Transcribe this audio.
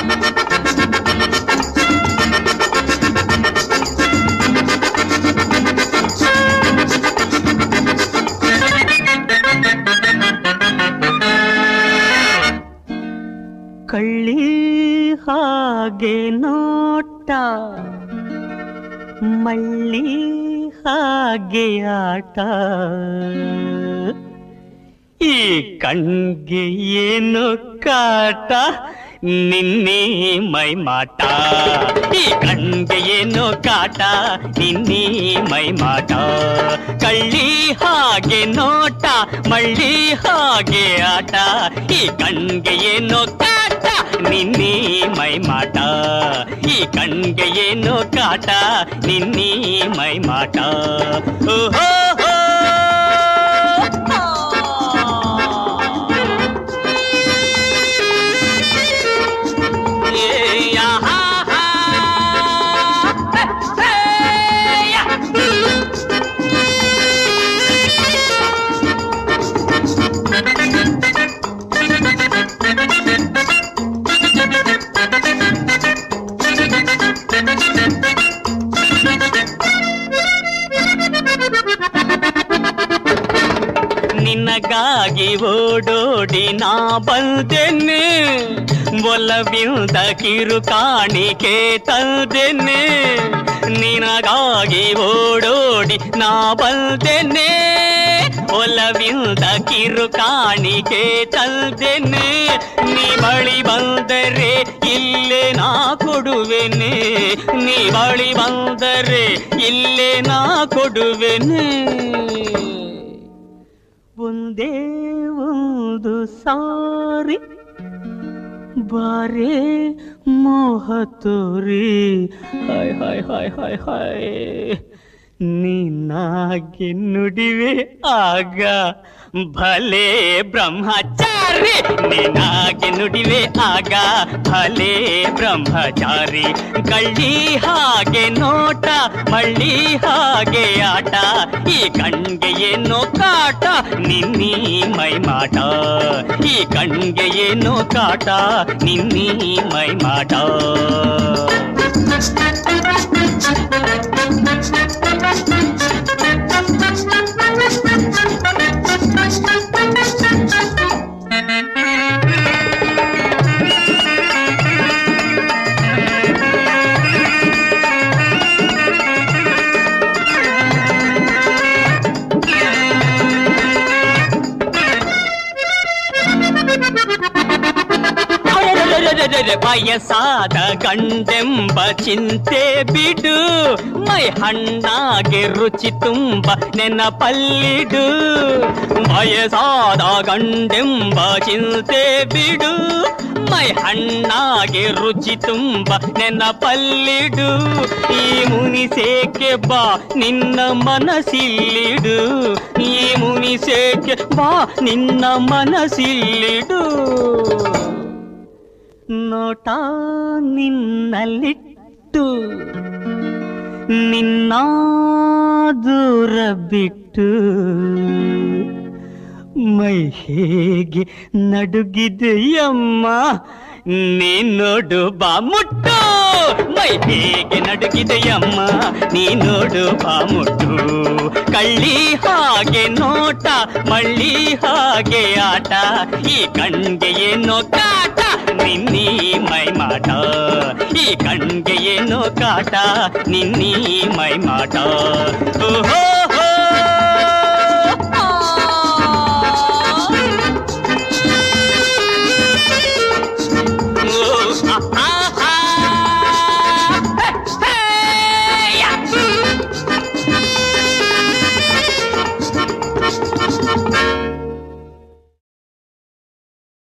ಕಳ್ಳಿ ಹಾಗೆ ನೋಟ, ಮಳ್ಳಿ ಹಾಗೆ ಆಟ, ಈ ಕಣ್ಗೆ ಏನು ಕಾಟ, ನಿನ್ನೆ ಮೈ ಮಾಟ. ಈ ಕಣ್ಗೆ ಏನು ಕಾಟ, ನಿನ್ನೆ ಮೈ ಮಾಟ. ಕಳ್ಳಿ ಹಾಗೆ ನೋಟ, ಮಳ್ಳಿ ಹಾಗೆ ಆಟ, ಈ ಕಣ್ಗೆ ಏನು ಕಾಟ, ನಿನ್ನೆ ಮೈ ಮಾಟ. ಈ ಕಣ್ಗೆ ಏನು ಕಾಟ, ನಿನ್ನೆ ಮೈ ಮಾಟ. ಓಹೋ ನಿನಗಾಗಿ ಓಡೋಡಿ ನಾ ಬಂದೆನೆ, ಒಲವಿಂದ ಕಿರು ಕಾಣಿಕೆ ತಂದೆನೆ. ನಿನಗಾಗಿ ಓಡೋಡಿ ನಾ ಬಂದೆನೆ, ಒಲವಿಂದ ಕಿರು ಕಾಣಿಕೆ ತಂದೆನೆ. ನೀ ಬಳಿ ಬಂದರೆ ಇಲ್ಲೇ ನಾ ಕೊಡುವೆನೆ, ನೀ ಬಳಿ ಬಂದರೆ ಇಲ್ಲೇ ನಾ ಕೊಡುವೆನೆ. ಒಂದೇ ಒಂದು ಸಾರಿ ಬಾರೆ ಮೋಹ ತೋರಿ, hi hi hi hi hi. ನೀನಾಗೆ ನುಡಿವೆ ಆಗ ಭಲೆ ಬ್ರಹ್ಮಚಾರಿ, ನೀನಾಗೆ ನುಡಿವೆ ಆಗ ಭಲೆ ಬ್ರಹ್ಮಚಾರಿ. ಕಳ್ಳಿ ಹಾಗೆ ನೋಟ, ಮಳ್ಳಿ ಹಾಗೆ ಆಟ, ಈ ಕಣ್ಗೆ ಏನೋ ಕಾಟ, ನಿನ್ನಿ ಮೈ ಮಾಟ. ಈ ಕಣ್ಗೆ ಏನೋ ಕಾಟ, ನಿನ್ನಿ ಮೈ ಮಾಟ. ವಯಸ್ಸಾದ ಗಂಡೆಂಬ ಚಿಂತೆ ಬಿಡು, ಮೈ ಹಣ್ಣಾಗೆ ರುಚಿ ತುಂಬ ನೆನಪಲ್ಲಿಡು. ವಯಸ್ಸಾದ ಗಂಡೆಂಬ ಚಿಂತೆ ಬಿಡು, ಮೈ ಹಣ್ಣಾಗೆ ರುಚಿ ತುಂಬ ನೆನಪಲ್ಲಿಡು. ಈ ಮುನಿಸೇಕೆ ಬಾ ನಿನ್ನ ಮನಸ್ಸಿಲ್ಲಿಡು, ಈ ಮುನಿಸೇಕೆ ಬಾ ನಿನ್ನ ಮನಸ್ಸಿಲ್ಲಿಡು. ನೋಟ ನಿನ್ನಲ್ಲಿಟ್ಟು ನಿನ್ನ ದೂರ ಬಿಟ್ಟು, ಮೈ ಹೇಗೆ ನಡುಗಿದೆಯಮ್ಮ ನೀ ನೋಡು ಬಾ ಮುಟ್ಟು. ಮೈ ಹೇಗೆ ನಡುಗಿದೆಯಮ್ಮ ನೀ ನೋಡು ಬಾ ಮುಟ್ಟು. ಕಳ್ಳಿ ಹಾಗೆ ನೋಟ, ಮಳ್ಳಿ ಹಾಗೆ ಆಟ, ಈ ಕಣ್ಗೆ ಏನೋ ಕಾಟ, ನಿನ್ನಿ ಮೈ ಮಾಟ. ಈ ಕಣ್ಗೆ ಏನೋ ಕಾಟ, ನಿನ್ನಿ ಮೈ ಮಾಟ.